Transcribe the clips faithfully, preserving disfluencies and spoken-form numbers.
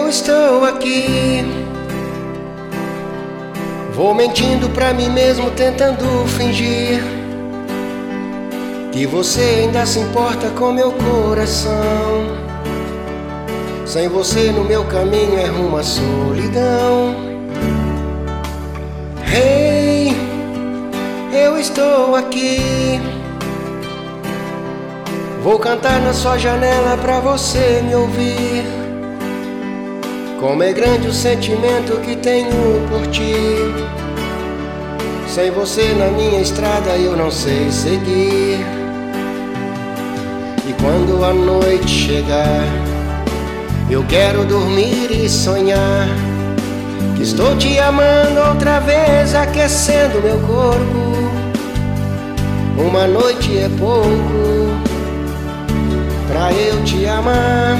Eu estou aqui, vou mentindo pra mim mesmo, tentando fingir que você ainda se importa com meu coração. Sem você no meu caminho é rumo à solidão. Hey, eu estou aqui, vou cantar na sua janela pra você me ouvir. Como é grande o sentimento que tenho por ti. Sem você na minha estrada eu não sei seguir. E quando a noite chegar, eu quero dormir e sonhar que estou te amando outra vez, aquecendo meu corpo. Uma noite é pouco pra eu te amar.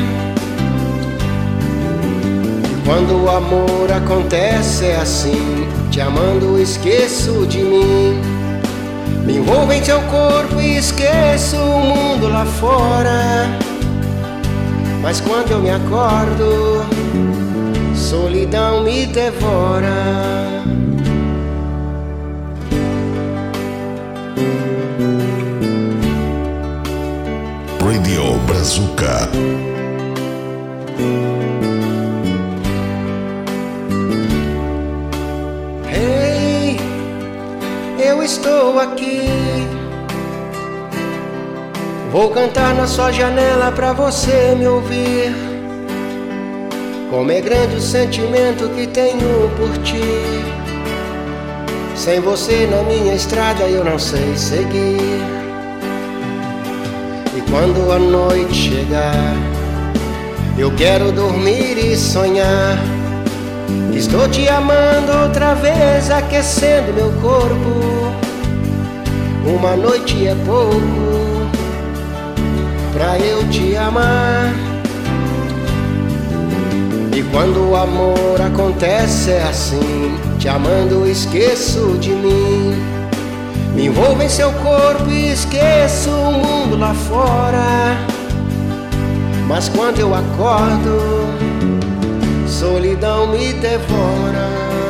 Quando o amor acontece é assim, te amando esqueço de mim. Me envolvo em seu corpo e esqueço o mundo lá fora. Mas quando eu me acordo, solidão me devora. Radio Brazuca. Hey, eu estou aqui, vou cantar na sua janela pra você me ouvir. Como é grande o sentimento que tenho por ti. Sem você na minha estrada eu não sei seguir. E quando a noite chegar, eu quero dormir e sonhar que estou te amando outra vez, aquecendo meu corpo. Uma noite é pouco pra eu te amar. E quando o amor acontece é assim, te amando esqueço de mim. Me envolvo em seu corpo e esqueço o mundo lá fora. Mas quando eu acordo, solidão me devora.